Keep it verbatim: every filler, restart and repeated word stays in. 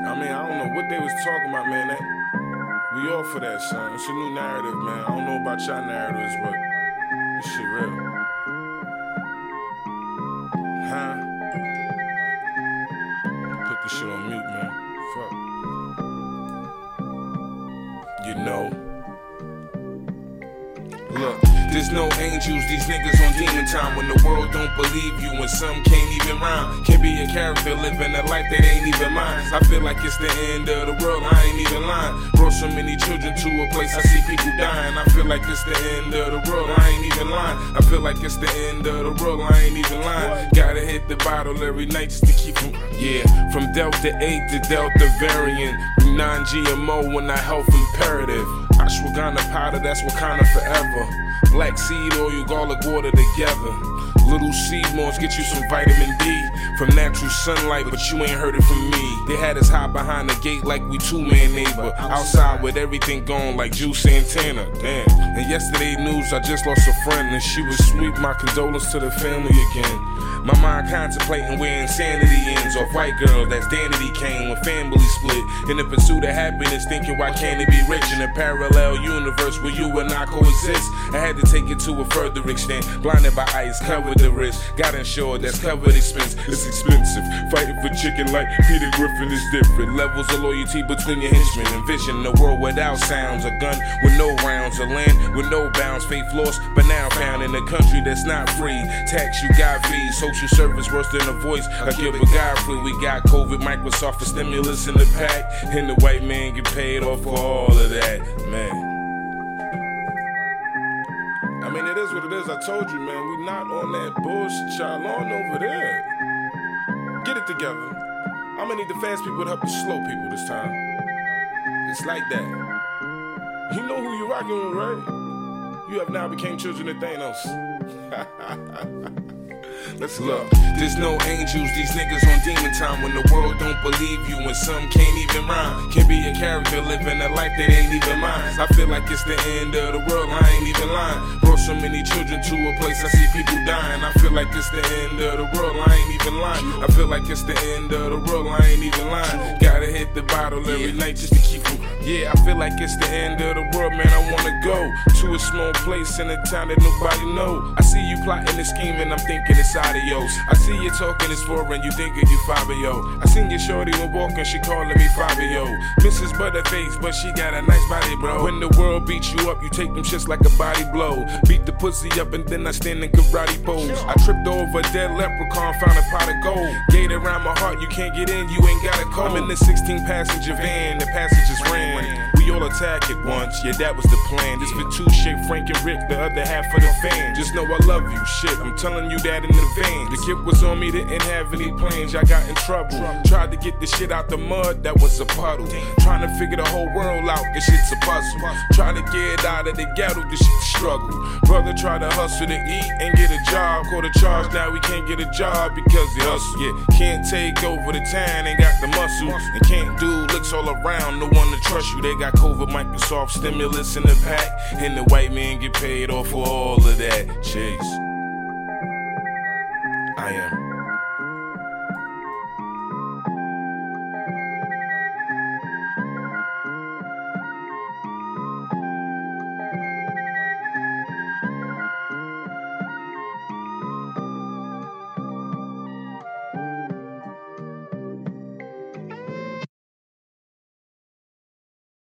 I mean, I don't know what they was talking about, man. That, we all for that, son. It's a new narrative, man. I don't know about y'all narratives, but this shit real. Huh? Put this shit on mute, man. Fuck. You know. Look, there's no angels, these niggas on demon time. When the world don't believe you, when some can't even rhyme. Can be a character living a life that ain't even mine. I feel like it's the end of the world, I ain't even lying. Brought so many children to a place I see people dying. I feel like it's the end of the world, I ain't even lying. I feel like it's the end of the world, I ain't even lying. Gotta hit the bottle every night just to keep from, yeah. From Delta eight to Delta variant, non-G M O when I health imperative. Ashwagandha powder, that's Wakanda forever. Black seed oil, garlic water together. Little seed moss get you some vitamin D from natural sunlight, but you ain't heard it from me. They had us hide behind the gate like we two-man neighbor. Outside with everything gone like Juice Santana. Damn. And yesterday news, I just lost a friend and she was sweet. My condolences to the family again. My mind contemplating where insanity ends. Off white girl, that's Danity came when family split. In the pursuit of happiness, thinking why can't it be rich? In a parallel universe where you and I coexist. I had to take it to a further extent. Blinded by ice, covered the wrist. Got insured, that's covered expense. It's expensive. Fighting for chicken like Peter Griffin is different. Levels of loyalty between your henchmen. Envision a world without sounds. A gun with no rounds. A land with no bounds. Faith lost, but now found in a country that's not free. Tax you got fees. Social service worse than a voice. I give a God free. We got COVID, Microsoft for stimulus in the pack. And the white man get paid off for all of that, man. I mean, it is what it is. I told you, man, we not on that bullshit y'all on over there. Get it together. I'm gonna need the fast people to help the slow people this time. It's like that. You know who you rocking with, right? You have now became children of Thanos. Let's look. There's no angels, these niggas on demon time. When the world don't believe you, when some can't even rhyme. Can be a character living a life that ain't even mine. I feel like it's the end of the world, I ain't even lying. Brought so many children to a place I see people dying. I feel like it's the end of the world, I ain't even lying. I feel like it's the end of the world, I ain't even lying. Gotta hit the bottle every night just to keep from. Yeah, I feel like it's the end of the world, man. I wanna go to a small place in a town that nobody know. I see you plotting and scheming, I'm thinking it's adios. I see you talking it's foreign, you thinking you Fabio. I seen your shorty when walking, she calling me Fabio. Missus Butterface, but she got a nice body, bro. When the world beats you up, you take them shits like a body blow. Beat the pussy up and then I stand in karate pose. I tripped over a dead leprechaun, found a pot of gold. Gate around my heart, you can't get in, you ain't got a code. I'm in the sixteen passenger van, the passengers ran. We all attack at once, yeah, that was the plan. This for two shit, Frank and Rick, the other half for the fan. Just know I love you, shit, I'm telling you that in advance. The kid was on me, didn't have any plans, I got in trouble. Tried to get the shit out the mud, that was a puddle. Trying to figure the whole world out, this shit's a puzzle. Trying to get out of the ghetto, this shit's a struggle. Brother tried to hustle to eat and get a job. Caught a charge, now we can't get a job because the hustle. Yeah, can't take over the town, ain't got the muscle. And can't do licks all around, no one to trust you. They got COVID, Microsoft, stimulus in the pack. And the white man get paid off for all of that. Chase. I am.